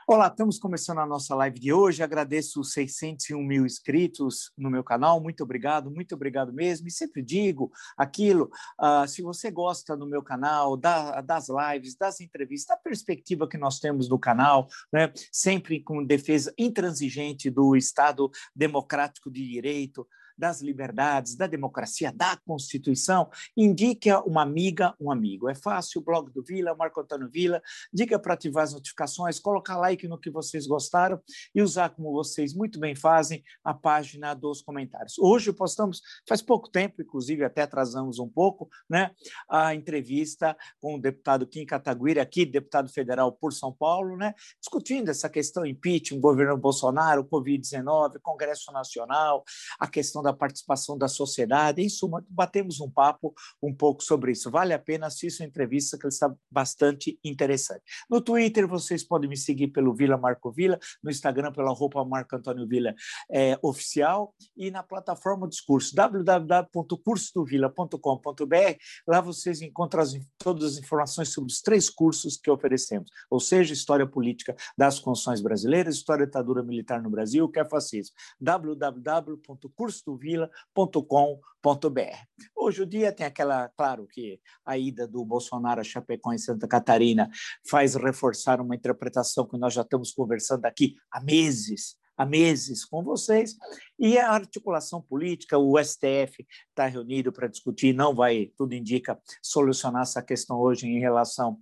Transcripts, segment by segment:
Olá, estamos começando a nossa live de hoje. Agradeço os 601 mil inscritos no meu canal. Muito obrigado mesmo. E sempre digo aquilo, se você gosta do meu canal, das lives, das entrevistas, da perspectiva que nós temos no canal, né? Sempre com defesa intransigente do Estado democrático de direito, das liberdades, da democracia, da Constituição, indique a uma amiga, um amigo. É fácil, o blog do Vila, Marco Antônio Vila, diga para ativar as notificações, colocar like no que vocês gostaram e usar, como vocês muito bem fazem, a página dos comentários. Hoje postamos, faz pouco tempo, inclusive até atrasamos um pouco, né, a entrevista com o deputado Kim Kataguiri, aqui, deputado federal por São Paulo, né, discutindo essa questão impeachment, governo Bolsonaro, Covid-19, Congresso Nacional, a questão da participação da sociedade, em suma, batemos um papo um pouco sobre isso. Vale a pena assistir a entrevista, que está bastante interessante. No Twitter, vocês podem me seguir pelo Vila Marco Vila, no Instagram pela Marco Antônio Vila oficial, e na plataforma Discurso, www.cursodovila.com.br. Lá vocês encontram todas as informações sobre os 3 cursos que oferecemos, ou seja, História Política das Constituições Brasileiras, História da Ditadura Militar no Brasil, o que é fascismo, www.cursodovila.com.br. Hoje o dia tem aquela, claro que a ida do Bolsonaro a Chapecó em Santa Catarina faz reforçar uma interpretação que nós já estamos conversando aqui há meses com vocês, e a articulação política, o STF está reunido para discutir, não vai, tudo indica, solucionar essa questão hoje em relação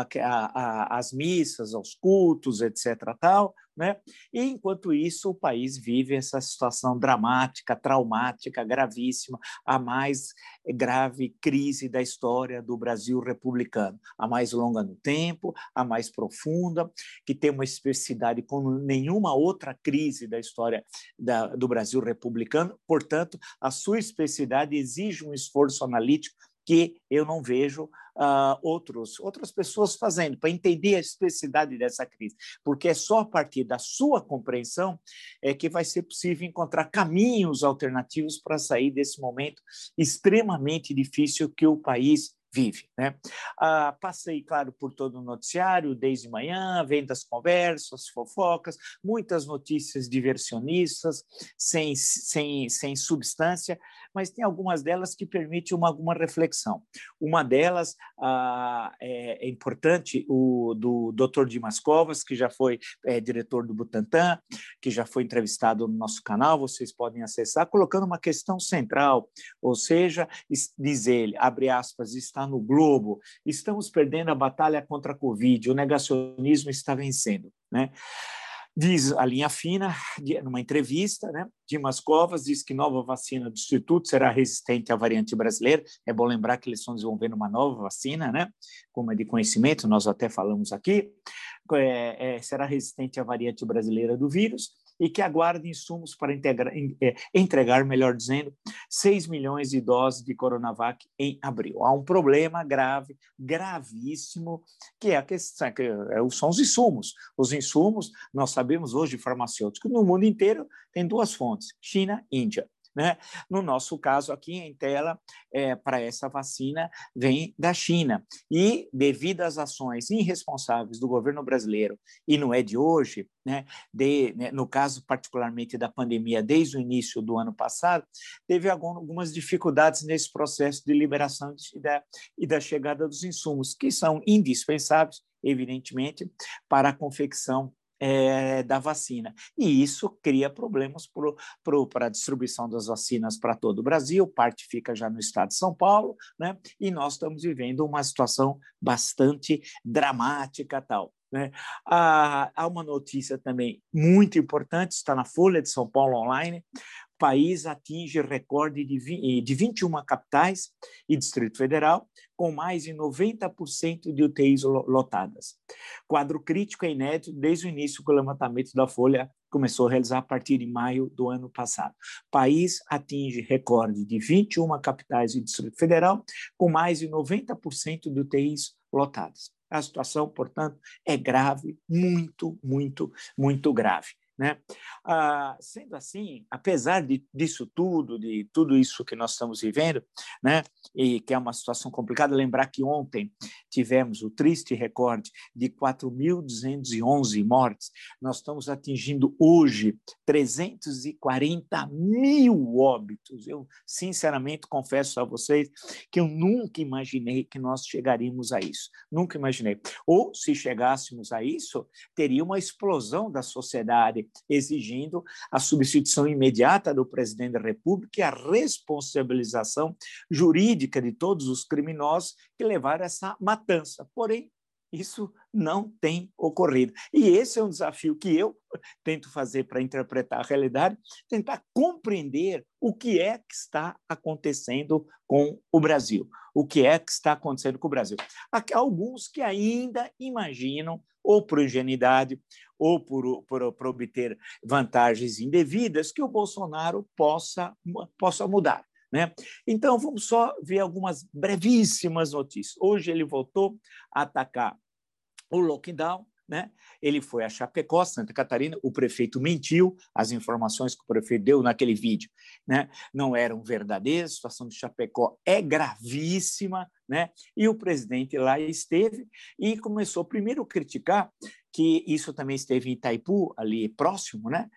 às missas, aos cultos, etc. tal, né? E, enquanto isso, o país vive essa situação dramática, traumática, gravíssima, a mais grave crise da história do Brasil republicano, a mais longa no tempo, a mais profunda, que tem uma especificidade como nenhuma outra crise da história do Brasil republicano. Portanto, a sua especificidade exige um esforço analítico que eu não vejo outras pessoas fazendo, para entender a especificidade dessa crise, porque é só a partir da sua compreensão que vai ser possível encontrar caminhos alternativos para sair desse momento extremamente difícil que o país vive, né? Passei, claro, por todo o noticiário, desde manhã, vendo as conversas, fofocas, muitas notícias diversionistas, sem substância, mas tem algumas delas que permitem alguma reflexão. Uma delas é importante, o do Dr. Dimas Covas, que já foi diretor do Butantan, que já foi entrevistado no nosso canal, vocês podem acessar, colocando uma questão central, ou seja, diz ele, abre aspas, está no Globo, estamos perdendo a batalha contra a Covid, o negacionismo está vencendo, né? Diz a linha fina, numa entrevista, né? Dimas Covas diz que nova vacina do Instituto será resistente à variante brasileira. É bom lembrar que eles estão desenvolvendo uma nova vacina, né? Como é de conhecimento, nós até falamos aqui, será resistente à variante brasileira do vírus e que aguarda insumos para entregar, melhor dizendo, 6 milhões de doses de Coronavac em abril. Há um problema grave, gravíssimo, que é a questão, são os insumos. Os insumos, nós sabemos hoje, farmacêuticos, no mundo inteiro tem 2 fontes, China e Índia. Né? No nosso caso aqui em tela, para essa vacina, vem da China. E, devido às ações irresponsáveis do governo brasileiro, e não é de hoje, né, no caso particularmente da pandemia, desde o início do ano passado, teve algumas dificuldades nesse processo de liberação e da chegada dos insumos, que são indispensáveis, evidentemente, para a confecção da vacina. E isso cria problemas para a distribuição das vacinas para todo o Brasil, parte fica já no estado de São Paulo, né? E nós estamos vivendo uma situação bastante dramática tal. Né? Há uma notícia também muito importante, está na Folha de São Paulo Online. O país atinge recorde de 21 capitais e Distrito Federal, com mais de 90% de UTIs lotadas. Quadro crítico é inédito desde o início que o levantamento da Folha começou a realizar a partir de maio do ano passado. O país atinge recorde de 21 capitais e Distrito Federal, com mais de 90% de UTIs lotadas. A situação, portanto, é grave, muito, muito, muito grave. né? Sendo assim, apesar disso tudo, de tudo isso que nós estamos vivendo, né, e que é uma situação complicada, lembrar que ontem tivemos o triste recorde de 4.211 mortes, nós estamos atingindo hoje 340 mil óbitos. Eu, sinceramente, confesso a vocês que eu nunca imaginei que nós chegaríamos a isso, nunca imaginei. Ou, se chegássemos a isso, teria uma explosão da sociedade, exigindo a substituição imediata do presidente da República e a responsabilização jurídica de todos os criminosos que levaram a essa matança. Porém, isso não tem ocorrido. E esse é um desafio que eu tento fazer para interpretar a realidade, tentar compreender o que é que está acontecendo com o Brasil. O que é que está acontecendo com o Brasil? Há alguns que ainda imaginam, ou por ingenuidade, ou por obter vantagens indevidas, que o Bolsonaro possa mudar, né? Então, vamos só ver algumas brevíssimas notícias. Hoje ele voltou a atacar o lockdown, né? Ele foi a Chapecó, Santa Catarina, o prefeito mentiu, as informações que o prefeito deu naquele vídeo, né, não eram verdadeiras, a situação de Chapecó é gravíssima, né? E o presidente lá esteve e começou primeiro a criticar, que isso também esteve em Itaipu, ali próximo, né?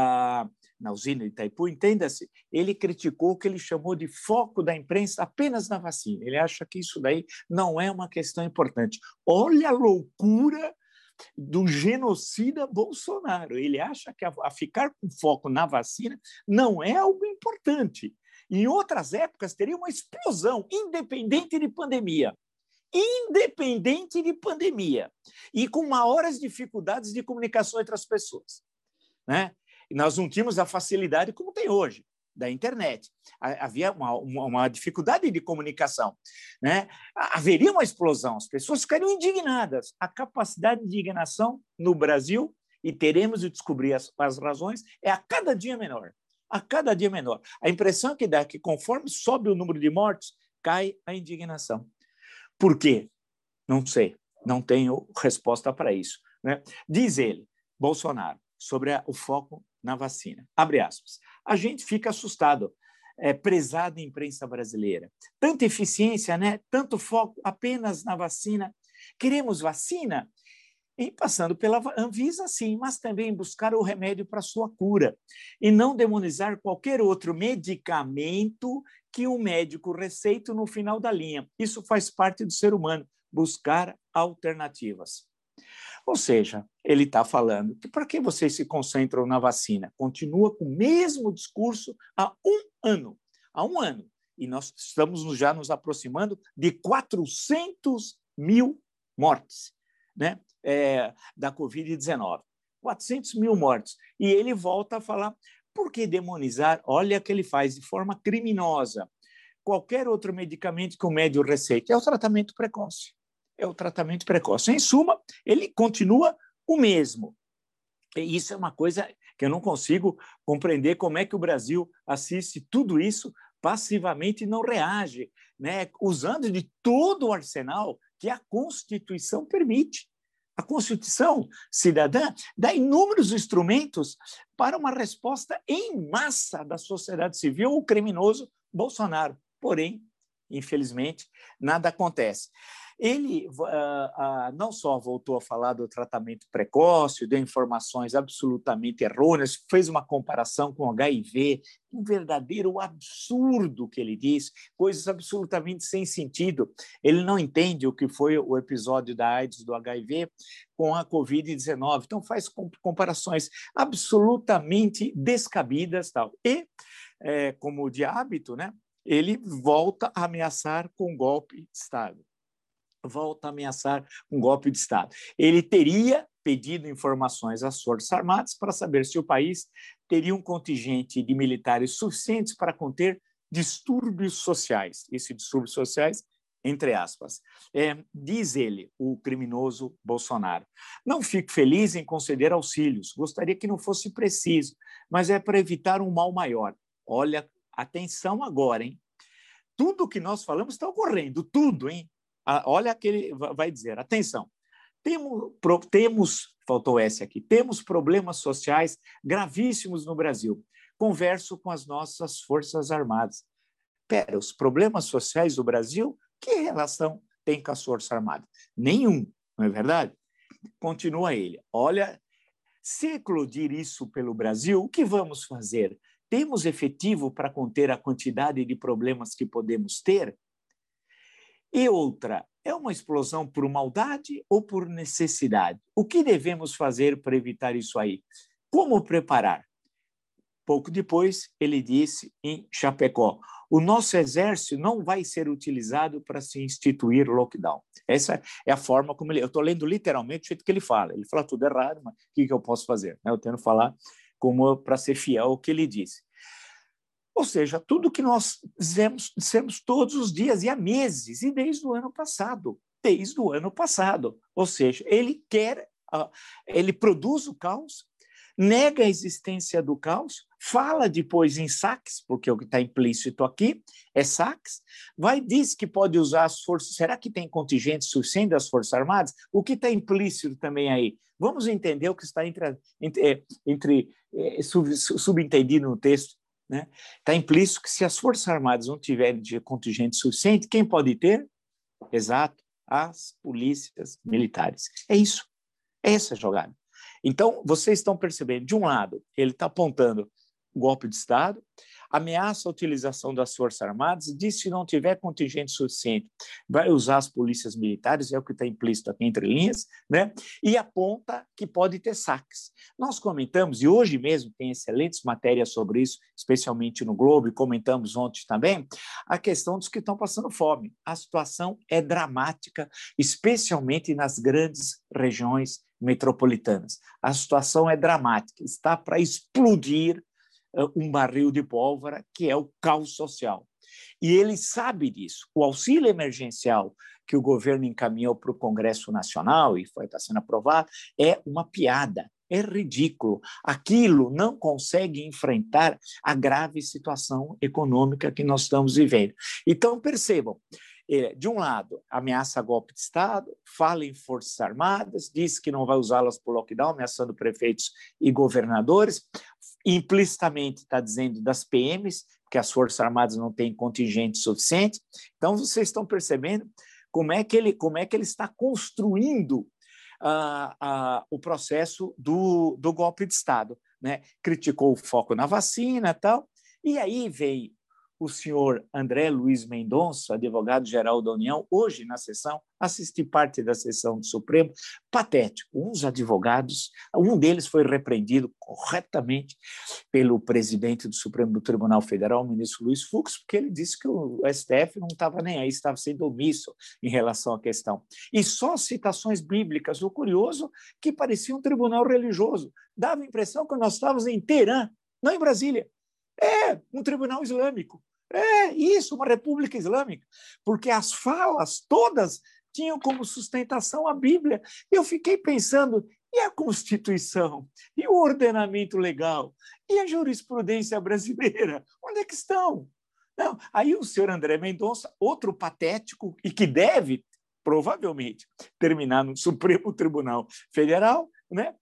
Na usina de Itaipu, entenda-se, ele criticou o que ele chamou de foco da imprensa apenas na vacina. Ele acha que isso daí não é uma questão importante. Olha a loucura do genocida Bolsonaro. Ele acha que a ficar com foco na vacina não é algo importante. Em outras épocas, teria uma explosão, independente de pandemia. Independente de pandemia. E com maiores dificuldades de comunicação entre as pessoas, né? E nós não tínhamos a facilidade como tem hoje, da internet. Havia uma dificuldade de comunicação, né? Haveria uma explosão, as pessoas ficariam indignadas. A capacidade de indignação no Brasil, e teremos de descobrir as razões, é a cada dia menor. A cada dia menor. A impressão que dá é que, conforme sobe o número de mortes, cai a indignação. Por quê? Não sei, não tenho resposta para isso, né? Diz ele, Bolsonaro, sobre o foco na vacina. Abre aspas. A gente fica assustado, prezada imprensa brasileira. Tanta eficiência, né? Tanto foco apenas na vacina. Queremos vacina? E passando pela Anvisa, sim, mas também buscar o remédio para sua cura e não demonizar qualquer outro medicamento que um médico receita no final da linha. Isso faz parte do ser humano, buscar alternativas. Ou seja, ele está falando que para que vocês se concentram na vacina? Continua com o mesmo discurso há um ano. Há um ano. E nós estamos já nos aproximando de 400 mil mortes, né? Da Covid-19. 400 mil mortes. E ele volta a falar, por que demonizar? Olha o que ele faz de forma criminosa. Qualquer outro medicamento que o médico receita é o tratamento precoce. É o tratamento precoce. Em suma, ele continua o mesmo. E isso é uma coisa que eu não consigo compreender, como é que o Brasil assiste tudo isso passivamente e não reage, né? Usando de todo o arsenal que a Constituição permite. A Constituição cidadã dá inúmeros instrumentos para uma resposta em massa da sociedade civil ao criminoso Bolsonaro. Porém, infelizmente, nada acontece. Ele não só voltou a falar do tratamento precoce, deu informações absolutamente errôneas, fez uma comparação com o HIV, um verdadeiro absurdo que ele diz, coisas absolutamente sem sentido. Ele não entende o que foi o episódio da AIDS, do HIV, com a Covid-19. Então, faz comparações absolutamente descabidas. Tal. E, como de hábito, né, ele volta a ameaçar com golpe de Estado. Volta a ameaçar um golpe de Estado. Ele teria pedido informações às Forças Armadas para saber se o país teria um contingente de militares suficientes para conter distúrbios sociais. Esses distúrbios sociais, entre aspas. Diz ele, o criminoso Bolsonaro. Não fico feliz em conceder auxílios. Gostaria que não fosse preciso, mas é para evitar um mal maior. Olha, atenção agora, hein? Tudo que nós falamos está ocorrendo, tudo, hein? Olha que ele vai dizer, atenção, faltou esse aqui, temos problemas sociais gravíssimos no Brasil. Converso com as nossas Forças Armadas. Pera, os problemas sociais do Brasil, que relação tem com as Forças Armadas? Nenhum, não é verdade? Continua ele. Olha, se eclodir isso pelo Brasil, o que vamos fazer? Temos efetivo para conter a quantidade de problemas que podemos ter? E outra, é uma explosão por maldade ou por necessidade? O que devemos fazer para evitar isso aí? Como preparar? Pouco depois, ele disse em Chapecó, o nosso exército não vai ser utilizado para se instituir lockdown. Essa é a forma como ele... Eu estou lendo literalmente o jeito que ele fala. Ele fala tudo errado, mas o que eu posso fazer? Eu tenho que falar como para ser fiel ao que ele disse. Ou seja, tudo que nós dissemos todos os dias e há meses, e desde o ano passado. Desde o ano passado. Ou seja, ele produz o caos, nega a existência do caos, fala depois em saques, porque o que está implícito aqui é saques, diz que pode usar as forças. Será que tem contingente suficiente das Forças Armadas? O que está implícito também aí? Vamos entender o que está subentendido no texto. Né? Está implícito que se as Forças Armadas não tiverem de contingente suficiente, quem pode ter? Exato, as polícias militares. É isso, é essa a jogada. Então, vocês estão percebendo, de um lado, ele está apontando golpe de Estado, ameaça a utilização das Forças Armadas, diz que se não tiver contingente suficiente, vai usar as polícias militares, é o que está implícito aqui entre linhas, né? E aponta que pode ter saques. Nós comentamos, e hoje mesmo tem excelentes matérias sobre isso, especialmente no Globo, e comentamos ontem também, a questão dos que estão passando fome. A situação é dramática, especialmente nas grandes regiões metropolitanas. A situação é dramática, está para explodir um barril de pólvora, que é o caos social. E ele sabe disso. O auxílio emergencial que o governo encaminhou para o Congresso Nacional, e está sendo aprovado, é uma piada, é ridículo. Aquilo não consegue enfrentar a grave situação econômica que nós estamos vivendo. Então, percebam, de um lado, ameaça golpe de Estado, fala em Forças Armadas, diz que não vai usá-las por lockdown, ameaçando prefeitos e governadores, implicitamente está dizendo das PMs, que as Forças Armadas não têm contingente suficiente. Então, vocês estão percebendo como é que ele está construindo o processo do golpe de Estado. Né? Criticou o foco na vacina e tal, e aí veio o senhor André Luiz Mendonça, advogado-geral da União, hoje na sessão, assisti parte da sessão do Supremo, patético. Uns advogados, um deles foi repreendido corretamente pelo presidente do Supremo Tribunal Federal, o ministro Luiz Fux, porque ele disse que o STF não estava nem aí, estava sendo omisso em relação à questão. E só citações bíblicas, o curioso, que parecia um tribunal religioso. Dava a impressão que nós estávamos em Teherã, não em Brasília. Um tribunal islâmico. Isso, uma república islâmica, porque as falas todas tinham como sustentação a Bíblia. Eu fiquei pensando, e a Constituição? E o ordenamento legal? E a jurisprudência brasileira? Onde é que estão? Não. Aí o senhor André Mendonça, outro patético, e que deve, provavelmente, terminar no Supremo Tribunal Federal, né?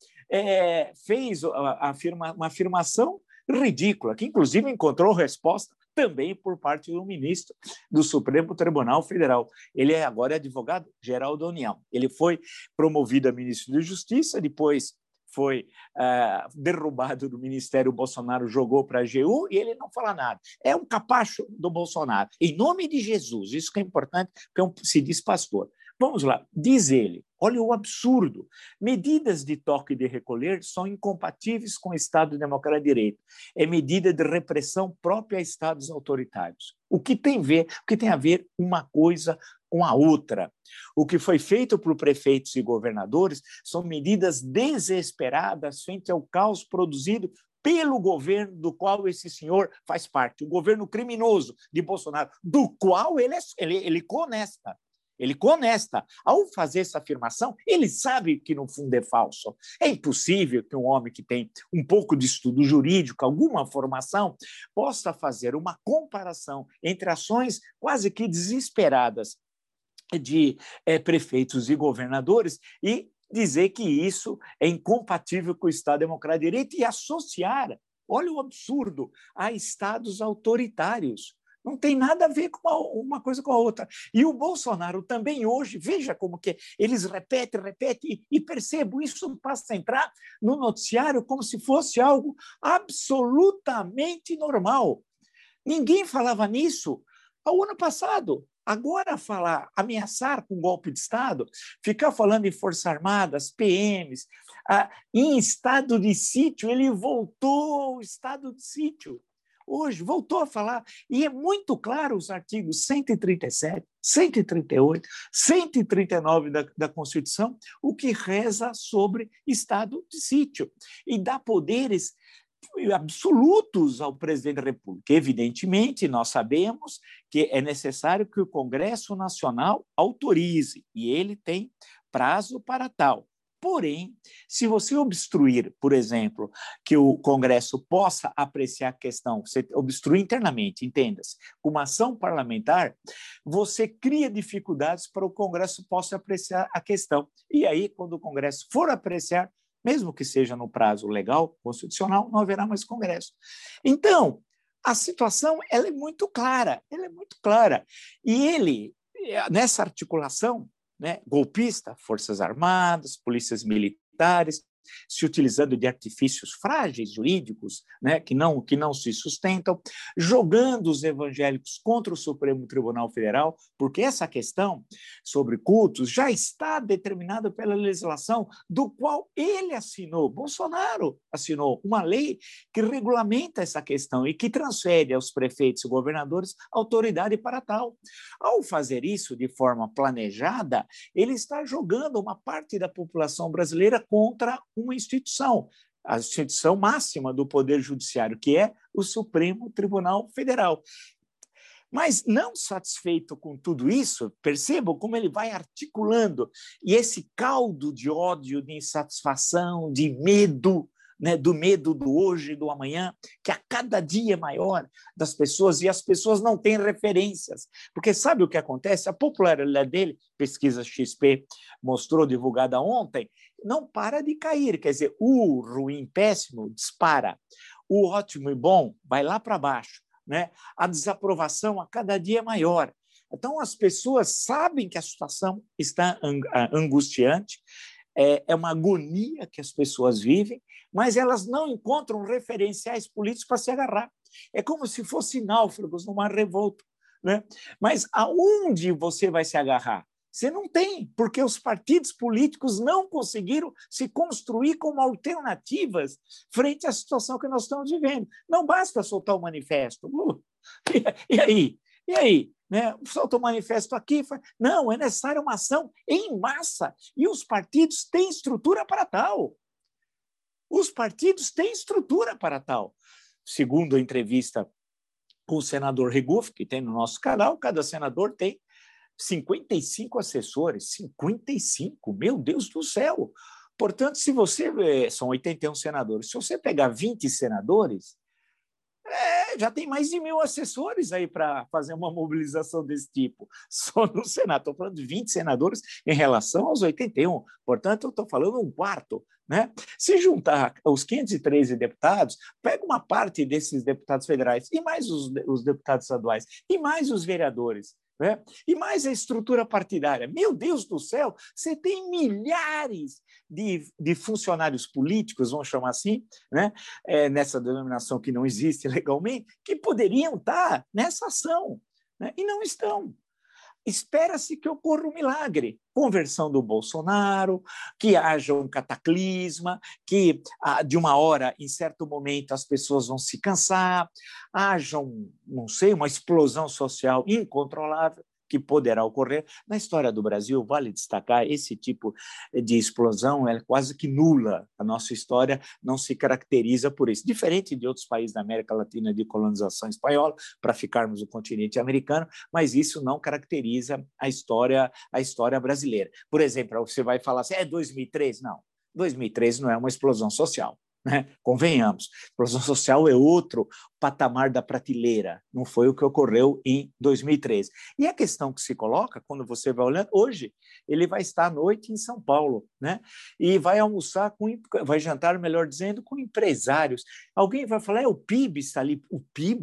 Fez uma afirmação ridícula, que inclusive encontrou resposta também por parte do ministro do Supremo Tribunal Federal. Ele agora é advogado-geral da União. Ele foi promovido a ministro da Justiça, depois foi derrubado do Ministério, o Bolsonaro jogou para a AGU e ele não fala nada. É um capacho do Bolsonaro. Em nome de Jesus, isso que é importante, porque se diz pastor. Vamos lá, diz ele, olha o absurdo, medidas de toque de recolher são incompatíveis com o Estado Democrático de Direito, é medida de repressão própria a Estados autoritários. O que tem a ver uma coisa com a outra? O que foi feito por prefeitos e governadores são medidas desesperadas frente ao caos produzido pelo governo do qual esse senhor faz parte, o governo criminoso de Bolsonaro, do qual ele conesta. Ele conesta. Ao fazer essa afirmação, ele sabe que, no fundo, é falso. É impossível que um homem que tem um pouco de estudo jurídico, alguma formação, possa fazer uma comparação entre ações quase que desesperadas prefeitos e governadores e dizer que isso é incompatível com o Estado Democrático de Direito e associar, olha o absurdo, a estados autoritários. Não tem nada a ver com uma coisa com a outra. E o Bolsonaro também hoje, veja como que eles repetem, e percebo, isso passa a entrar no noticiário como se fosse algo absolutamente normal. Ninguém falava nisso ao ano passado. Agora falar, ameaçar com golpe de Estado, ficar falando em Forças Armadas, PMs, em estado de sítio, ele voltou ao estado de sítio. Hoje, voltou a falar, e é muito claro os artigos 137, 138, 139 da Constituição, o que reza sobre estado de sítio, e dá poderes absolutos ao presidente da República. Evidentemente, nós sabemos que é necessário que o Congresso Nacional autorize, e ele tem prazo para tal. Porém, se você obstruir, por exemplo, que o Congresso possa apreciar a questão, você obstruir internamente, entenda-se, com uma ação parlamentar, você cria dificuldades para o Congresso possa apreciar a questão. E aí, quando o Congresso for apreciar, mesmo que seja no prazo legal, constitucional, não haverá mais Congresso. Então, a situação ela é muito clara. E ele, nessa articulação, né, golpista, Forças Armadas, polícias militares, se utilizando de artifícios frágeis jurídicos, né, que não se sustentam, jogando os evangélicos contra o Supremo Tribunal Federal, porque essa questão sobre cultos já está determinada pela legislação do qual ele assinou, Bolsonaro assinou uma lei que regulamenta essa questão e que transfere aos prefeitos e governadores autoridade para tal. Ao fazer isso de forma planejada, ele está jogando uma parte da população brasileira contra uma instituição, a instituição máxima do Poder Judiciário, que é o Supremo Tribunal Federal. Mas, não satisfeito com tudo isso, percebam como ele vai articulando, e esse caldo de ódio, de insatisfação, de medo, né, do medo do hoje e do amanhã, que a cada dia é maior das pessoas, e as pessoas não têm referências. Porque sabe o que acontece? A popularidade dele, pesquisa XP mostrou, divulgada ontem, não para de cair. Quer dizer, o ruim, péssimo, dispara. O ótimo e bom vai lá para baixo. Né? A desaprovação a cada dia é maior. Então, as pessoas sabem que a situação está angustiante, é uma agonia que as pessoas vivem, mas elas não encontram referenciais políticos para se agarrar. É como se fossem náufragos numa revolta. Né? Mas aonde você vai se agarrar? Você não tem, porque os partidos políticos não conseguiram se construir como alternativas frente à situação que nós estamos vivendo. Não basta soltar o manifesto. E aí? E aí? Né? Solta o manifesto aqui. Não, é necessária uma ação em massa. E os partidos têm estrutura para tal. Os partidos têm estrutura para tal. Segundo a entrevista com o senador Regufe, que tem no nosso canal, cada senador tem 55 assessores, 55, meu Deus do céu. Portanto, se você, são 81 senadores, se você pegar 20 senadores, já tem mais de 1.000 assessores aí para fazer uma mobilização desse tipo, só no Senado. Estou falando de 20 senadores em relação aos 81, portanto, eu estou falando um quarto. Né? Se juntar os 513 deputados, pega uma parte desses deputados federais, e mais os deputados estaduais, e mais os vereadores, né? E mais a estrutura partidária. Meu Deus do céu, você tem milhares de funcionários políticos, vamos chamar assim, né? Nessa denominação que não existe legalmente, que poderiam estar nessa ação, né? E não estão. Espera-se que ocorra um milagre, conversão do Bolsonaro, que haja um cataclisma, que de uma hora, em certo momento, as pessoas vão se cansar, haja, não sei, uma explosão social incontrolável, que poderá ocorrer. Na história do Brasil, vale destacar, esse tipo de explosão é quase que nula. A nossa história não se caracteriza por isso. Diferente de outros países da América Latina de colonização espanhola, para ficarmos no continente americano, mas isso não caracteriza a história brasileira. Por exemplo, você vai falar assim, 2003? Não, 2003 não é uma explosão social. né? Convenhamos, explosão social é outro patamar da prateleira, não foi o que ocorreu em 2013. E a questão que se coloca, quando você vai olhando, hoje ele vai estar à noite em São Paulo, né? E vai almoçar, vai jantar, melhor dizendo, com empresários. Alguém vai falar, o PIB está ali. O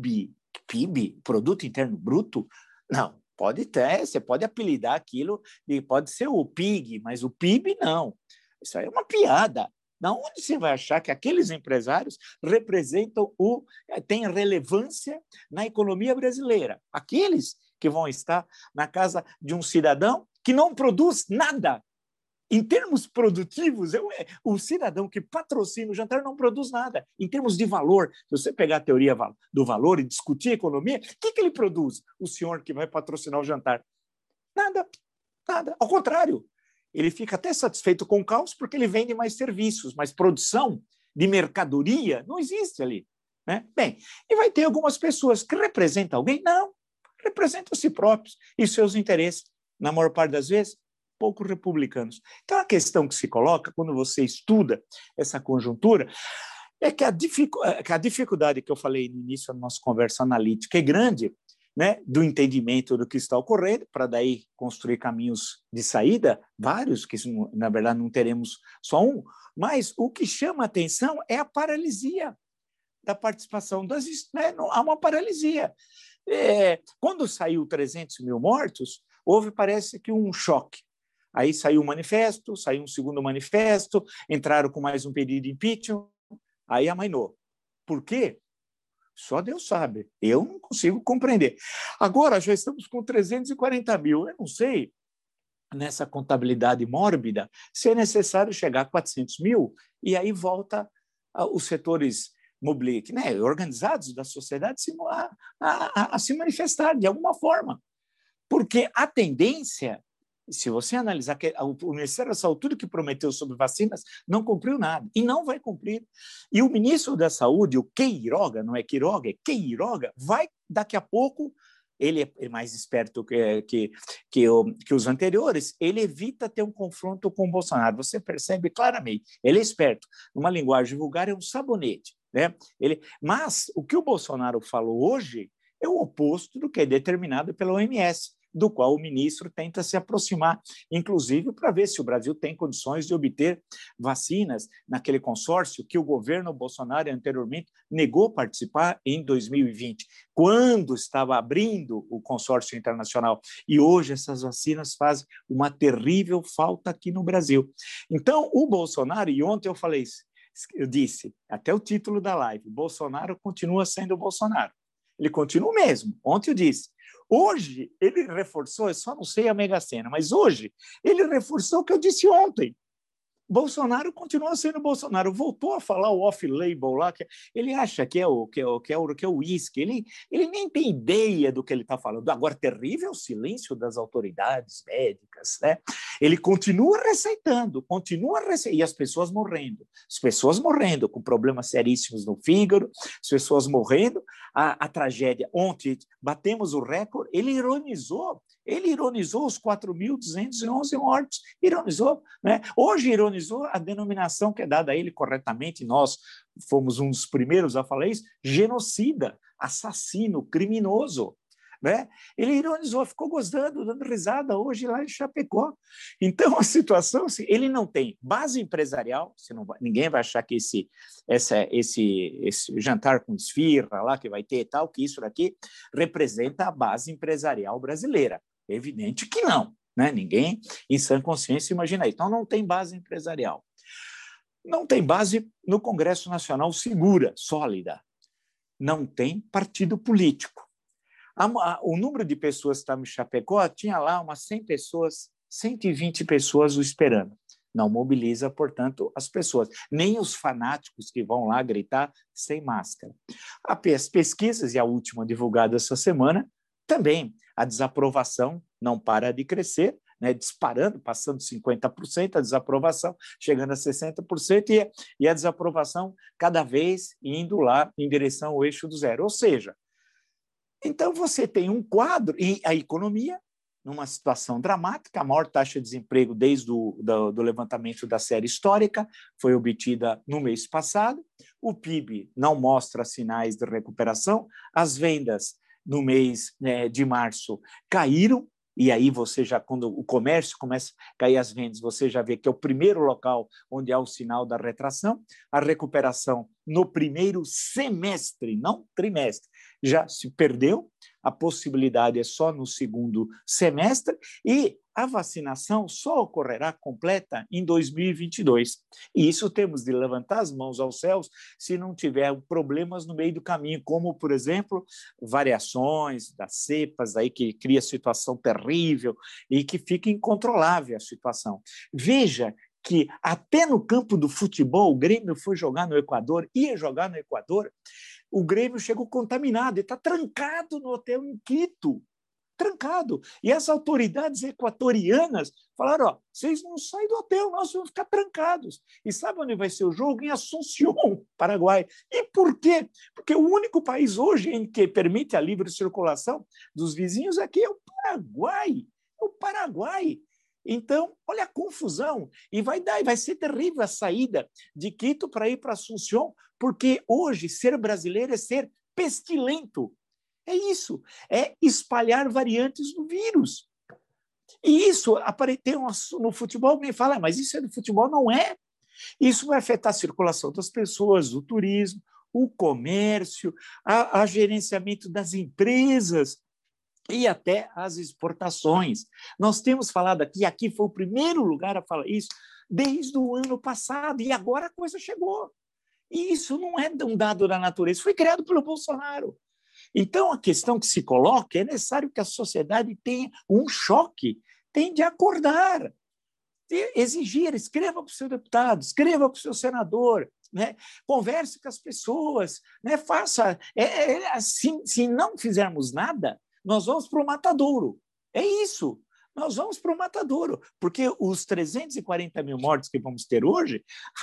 PIB, Produto Interno Bruto? Não, pode ter, você pode apelidar aquilo, e pode ser o PIG, mas o PIB não. Isso aí é uma piada. Na onde você vai achar que aqueles empresários representam têm relevância na economia brasileira? Aqueles que vão estar na casa de um cidadão que não produz nada. Em termos produtivos, o cidadão que patrocina o jantar não produz nada. Em termos de valor, se você pegar a teoria do valor e discutir economia, o que ele produz? O senhor que vai patrocinar o jantar? Nada, nada. Ao contrário, ele fica até satisfeito com o caos porque ele vende mais serviços, mas produção de mercadoria não existe ali, né? Bem, e vai ter algumas pessoas que representam alguém? Não, representam a si próprios e seus interesses, na maior parte das vezes, pouco republicanos. Então, a questão que se coloca quando você estuda essa conjuntura é que a dificuldade que eu falei no início da nossa conversa analítica é grande, né, do entendimento do que está ocorrendo, para daí construir caminhos de saída, vários, que na verdade não teremos só um, mas o que chama a atenção é a paralisia da participação das... Né, há uma paralisia. Quando saiu 300 mil mortos, houve, parece que, um choque. Aí saiu um manifesto, saiu um segundo manifesto, entraram com mais um pedido de impeachment, aí amainou. Por quê? Só Deus sabe. Eu não consigo compreender. Agora já estamos com 340 mil. Eu não sei, nessa contabilidade mórbida, se é necessário chegar a 400 mil e aí volta os setores né, organizados da sociedade a se manifestar de alguma forma. Porque a tendência, se você analisar, que o Ministério da Saúde, tudo que prometeu sobre vacinas, não cumpriu nada, e não vai cumprir. E o ministro da Saúde, o Queiroga, não é Quiroga, é Queiroga, vai, daqui a pouco, ele é mais esperto que os anteriores, ele evita ter um confronto com o Bolsonaro. Você percebe claramente, ele é esperto. Numa linguagem vulgar, é um sabonete, né? Mas o que o Bolsonaro falou hoje é o oposto do que é determinado pela OMS, do qual o ministro tenta se aproximar, inclusive para ver se o Brasil tem condições de obter vacinas naquele consórcio que o governo Bolsonaro anteriormente negou participar em 2020, quando estava abrindo o consórcio internacional. E hoje essas vacinas fazem uma terrível falta aqui no Brasil. Então, o Bolsonaro, e ontem eu disse, até o título da live, Bolsonaro continua sendo Bolsonaro. Ele continua mesmo. Ontem eu disse. Hoje, ele reforçou, eu só não sei a Mega Sena, mas hoje ele reforçou o que eu disse ontem. Bolsonaro continua sendo Bolsonaro, voltou a falar o off-label lá, que ele acha que é o uísque, ele nem tem ideia do que ele está falando. Agora, terrível o silêncio das autoridades médicas, né? Ele continua receitando, e as pessoas morrendo com problemas seríssimos no fígado, as pessoas morrendo, a tragédia. Ontem batemos o recorde, ele ironizou os 4.211 mortos, né? Hoje ironizou a denominação que é dada a ele corretamente, nós fomos um dos primeiros a falar isso, genocida, assassino, criminoso, né? Ele ironizou, ficou gozando, dando risada hoje lá em Chapecó. Então, a situação, assim, ele não tem base empresarial, ninguém vai achar que esse jantar com esfirra lá que vai ter e tal, que isso daqui representa a base empresarial brasileira. É evidente que não, né? Ninguém em sã consciência imagina isso. Então, não tem base empresarial. Não tem base no Congresso Nacional segura, sólida. Não tem partido político. O número de pessoas que estavam em Chapecó tinha lá umas 100 pessoas, 120 pessoas o esperando. Não mobiliza, portanto, as pessoas, nem os fanáticos que vão lá gritar sem máscara. As pesquisas, e a última divulgada essa semana, também a desaprovação não para de crescer, né, disparando, passando 50%, a desaprovação chegando a 60%, e a desaprovação cada vez indo lá em direção ao eixo do zero. Ou seja, então você tem um quadro, e a economia numa situação dramática, a maior taxa de desemprego desde do levantamento da série histórica foi obtida no mês passado, o PIB não mostra sinais de recuperação, as vendas no mês de março caíram, e aí você já, quando o comércio começa a cair as vendas, você já vê que é o primeiro local onde há o sinal da retração, a recuperação no primeiro semestre, não trimestre, já se perdeu, a possibilidade é só no segundo semestre, e a vacinação só ocorrerá completa em 2022. E isso temos de levantar as mãos aos céus se não tiver problemas no meio do caminho, como, por exemplo, variações das cepas aí que cria situação terrível e que fica incontrolável a situação. Veja que até no campo do futebol, o Grêmio foi jogar no Equador, ia jogar no Equador, o Grêmio chegou contaminado e está trancado no hotel em Quito. Trancado. E as autoridades equatorianas falaram, ó, vocês não saem do hotel, nós vamos ficar trancados. E sabe onde vai ser o jogo? Em Assunción, Paraguai. E por quê? Porque o único país hoje em que permite a livre circulação dos vizinhos aqui é o Paraguai. É o Paraguai. Então, olha a confusão. E vai ser terrível a saída de Quito para ir para Assunción, porque hoje ser brasileiro é ser pestilento. É isso, é espalhar variantes do vírus. E isso tem no futebol, alguém fala, mas isso é do futebol, não é. Isso vai afetar a circulação das pessoas, o turismo, o comércio, a gerenciamento das empresas e até as exportações. Nós temos falado aqui foi o primeiro lugar a falar isso desde o ano passado, e agora a coisa chegou. E isso não é um dado da natureza, foi criado pelo Bolsonaro. Então, a questão que se coloca é necessário que a sociedade tenha um choque, tem de acordar, de exigir, escreva para o seu deputado, escreva para o seu senador, né? Converse com as pessoas, né? Faça. Assim, se não fizermos nada, nós vamos para o matadouro. É isso. Nós vamos para o matadouro, porque os 340 mil mortes que vamos ter hoje,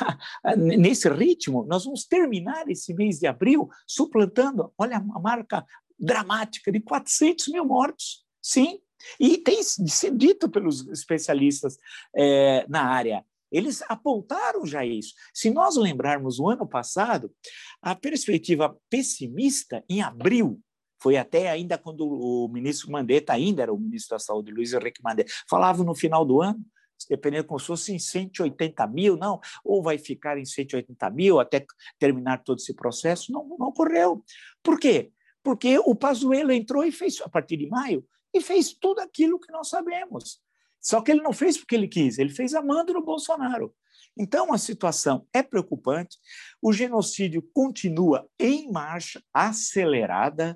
nesse ritmo, nós vamos terminar esse mês de abril suplantando, olha, a marca dramática de 400 mil mortos. Sim, e tem sido dito pelos especialistas na área. Eles apontaram já isso. Se nós lembrarmos o ano passado, a perspectiva pessimista em abril, foi até ainda quando o ministro Mandetta, ainda era o ministro da Saúde, Luiz Henrique Mandetta, falava no final do ano, dependendo como se fosse em 180 mil, não, ou vai ficar em 180 mil até terminar todo esse processo, não ocorreu. Por quê? Porque o Pazuello entrou e fez, a partir de maio, e fez tudo aquilo que nós sabemos. Só que ele não fez porque ele quis, ele fez amando no Bolsonaro. Então, a situação é preocupante, o genocídio continua em marcha acelerada,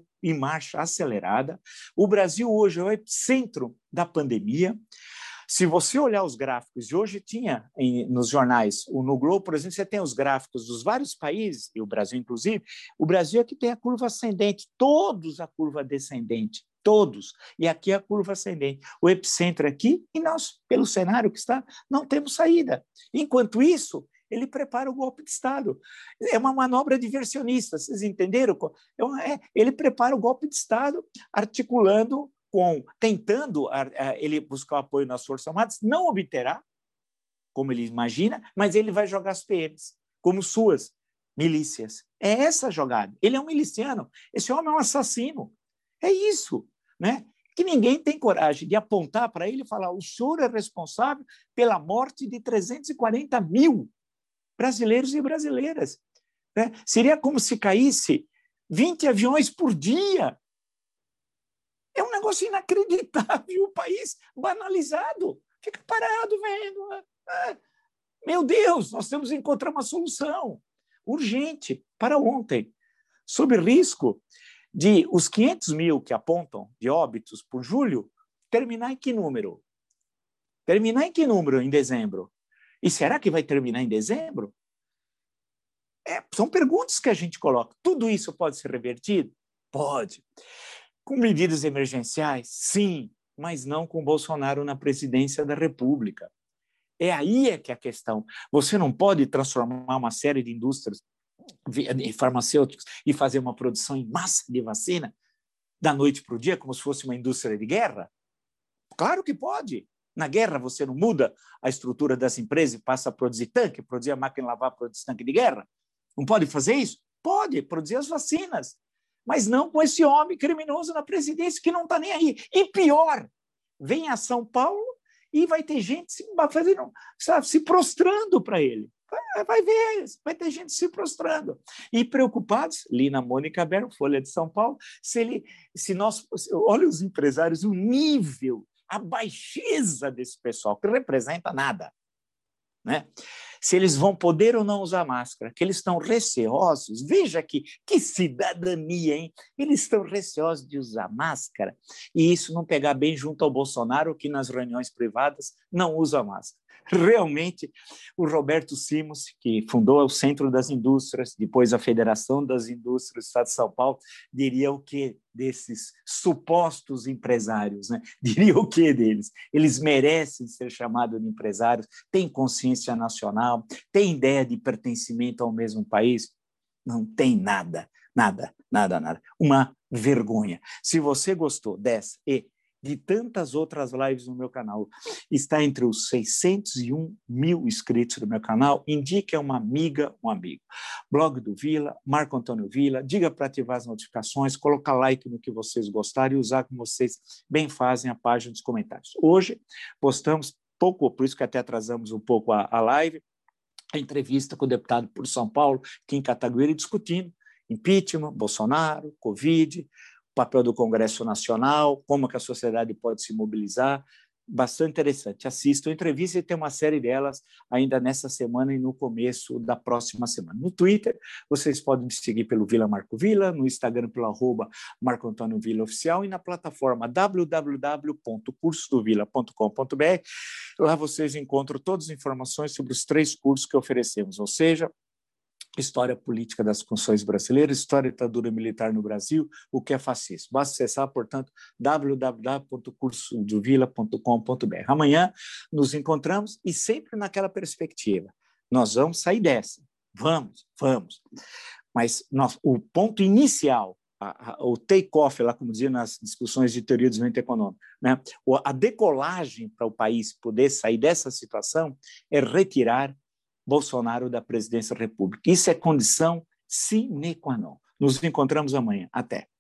O Brasil hoje é o epicentro da pandemia. Se você olhar os gráficos, e hoje tinha nos jornais, no Globo, por exemplo, você tem os gráficos dos vários países, e o Brasil inclusive, o Brasil é que tem a curva ascendente, todos a curva descendente, todos, e aqui a curva ascendente. O epicentro é aqui, e nós, pelo cenário que está, não temos saída. Enquanto isso, ele prepara o golpe de Estado. É uma manobra diversionista, vocês entenderam? Ele prepara o golpe de Estado articulando, tentando ele buscar o apoio nas Forças Armadas, não obterá, como ele imagina, mas ele vai jogar as PMs como suas milícias. É essa a jogada. Ele é um miliciano, esse homem é um assassino. É isso, né? Que ninguém tem coragem de apontar para ele e falar: o senhor é responsável pela morte de 340 mil brasileiros e brasileiras. Né? Seria como se caísse 20 aviões por dia. É um negócio inacreditável, o país banalizado. Fica parado, vendo. Meu Deus, nós temos que encontrar uma solução urgente para ontem, sob risco de os 500 mil que apontam de óbitos por julho terminar em que número? Terminar em que número em dezembro? E será que vai terminar em dezembro? São perguntas que a gente coloca. Tudo isso pode ser revertido? Pode. Com medidas emergenciais? Sim, mas não com Bolsonaro na presidência da República. Aí que é a questão. Você não pode transformar uma série de indústrias farmacêuticas e fazer uma produção em massa de vacina da noite para o dia, como se fosse uma indústria de guerra. Claro que pode. Na guerra, você não muda a estrutura das empresas e passa a produzir tanque, produzir a máquina de lavar, produzir tanque de guerra? Não pode fazer isso? Pode, produzir as vacinas. Mas não com esse homem criminoso na presidência que não está nem aí. E pior, vem a São Paulo e vai ter gente se prostrando para ele. Vai ver, vai ter gente se prostrando. E preocupados, Lina Mônica Berro, Folha de São Paulo, olha os empresários, o nível, a baixeza desse pessoal, que representa nada. Né? Se eles vão poder ou não usar máscara, que eles estão receosos, veja que cidadania, hein? Eles estão receosos de usar máscara e isso não pegar bem junto ao Bolsonaro, que nas reuniões privadas não usa máscara. Realmente, o Roberto Simons, que fundou o Centro das Indústrias, depois a Federação das Indústrias do Estado de São Paulo, diria o quê desses supostos empresários? Né? Diria o quê deles? Eles merecem ser chamados de empresários, têm consciência nacional, têm ideia de pertencimento ao mesmo país? Não tem nada, nada, nada, nada. Uma vergonha. Se você gostou dessa e de tantas outras lives no meu canal, está entre os 601 mil inscritos do meu canal, indique a uma amiga, um amigo. Blog do Vila, Marco Antônio Vila, diga para ativar as notificações, colocar like no que vocês gostarem e usar como vocês bem fazem a página dos comentários. Hoje postamos pouco, por isso que até atrasamos um pouco a live, a entrevista com o deputado por São Paulo, Kim Kataguiri, discutindo impeachment, Bolsonaro, Covid, papel do Congresso Nacional, como que a sociedade pode se mobilizar, bastante interessante. Assistam a entrevista e tem uma série delas ainda nessa semana e no começo da próxima semana. No Twitter, vocês podem me seguir pelo Vila Marco Vila, no Instagram pelo @Marco Antônio Vila Oficial e na plataforma www.cursodovila.com.br. Lá vocês encontram todas as informações sobre os 3 cursos que oferecemos, ou seja, História Política das Constituições Brasileiras, História da Ditadura Militar no Brasil, o que é fascismo. Basta acessar, portanto, www.cursodovila.com.br. Amanhã nos encontramos e sempre naquela perspectiva. Nós vamos sair dessa. Vamos. Mas o ponto inicial, o take-off, lá como dizia nas discussões de teoria do desenvolvimento econômico, né? A decolagem para o país poder sair dessa situação é retirar Bolsonaro da presidência da República. Isso é condição sine qua non. Nos encontramos amanhã. Até.